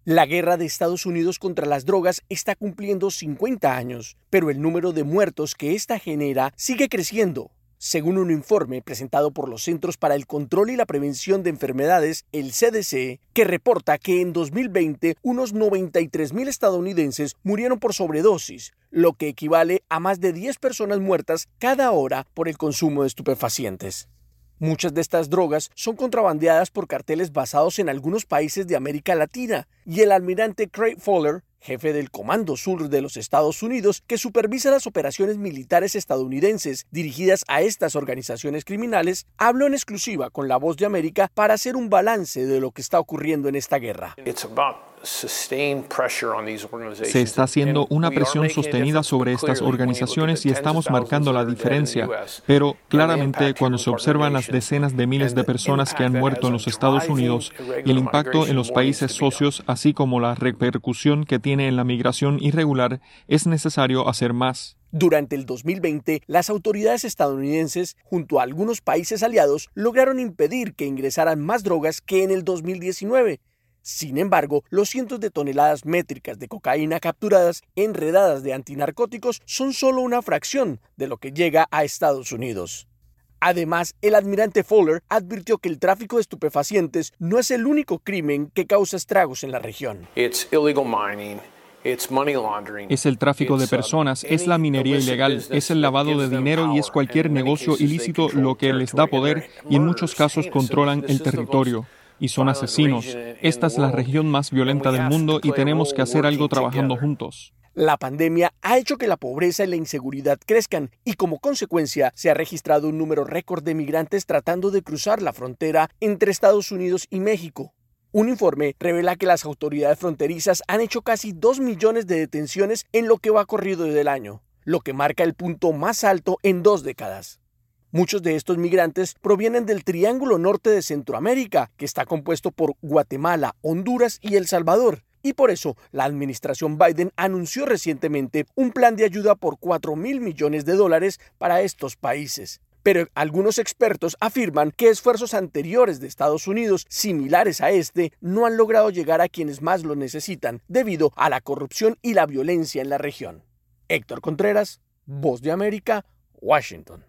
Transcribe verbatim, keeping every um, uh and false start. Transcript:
La guerra de Estados Unidos contra las drogas está cumpliendo cincuenta años, pero el número de muertos que esta genera sigue creciendo. Según un informe presentado por los Centros para el Control y la Prevención de Enfermedades, el C D C, que reporta que en dos mil veinte unos noventa y tres mil estadounidenses murieron por sobredosis, lo que equivale a más de diez personas muertas cada hora por el consumo de estupefacientes. Muchas de estas drogas son contrabandeadas por carteles basados en algunos países de América Latina, y el almirante Craig Fowler, jefe del Comando Sur de los Estados Unidos, que supervisa las operaciones militares estadounidenses dirigidas a estas organizaciones criminales, habló en exclusiva con La Voz de América para hacer un balance de lo que está ocurriendo en esta guerra. Se está haciendo una presión sostenida sobre estas organizaciones y estamos marcando la diferencia, pero claramente cuando se observan las decenas de miles de personas que han muerto en los Estados Unidos y el impacto en los países socios, así como la repercusión que tiene en la migración irregular, es necesario hacer más. Durante el dos mil veinte, las autoridades estadounidenses, junto a algunos países aliados, lograron impedir que ingresaran más drogas que en el dos mil diecinueve. Sin embargo, los cientos de toneladas métricas de cocaína capturadas en redadas de antinarcóticos son solo una fracción de lo que llega a Estados Unidos. Además, el almirante Fowler advirtió que el tráfico de estupefacientes no es el único crimen que causa estragos en la región. Es el tráfico de personas, es la minería ilegal, es el lavado de dinero y es cualquier negocio ilícito lo que les da poder y en muchos casos controlan el territorio. Y son asesinos. Esta es la región más violenta del mundo y tenemos que hacer algo trabajando juntos. La pandemia ha hecho que la pobreza y la inseguridad crezcan y como consecuencia se ha registrado un número récord de migrantes tratando de cruzar la frontera entre Estados Unidos y México. Un informe revela que las autoridades fronterizas han hecho casi dos millones de detenciones en lo que va corrido del año, lo que marca el punto más alto en dos décadas. Muchos de estos migrantes provienen del Triángulo Norte de Centroamérica, que está compuesto por Guatemala, Honduras y El Salvador. Y por eso, la administración Biden anunció recientemente un plan de ayuda por cuatro mil millones de dólares para estos países. Pero algunos expertos afirman que esfuerzos anteriores de Estados Unidos, similares a este, no han logrado llegar a quienes más lo necesitan, debido a la corrupción y la violencia en la región. Héctor Contreras, Voz de América, Washington.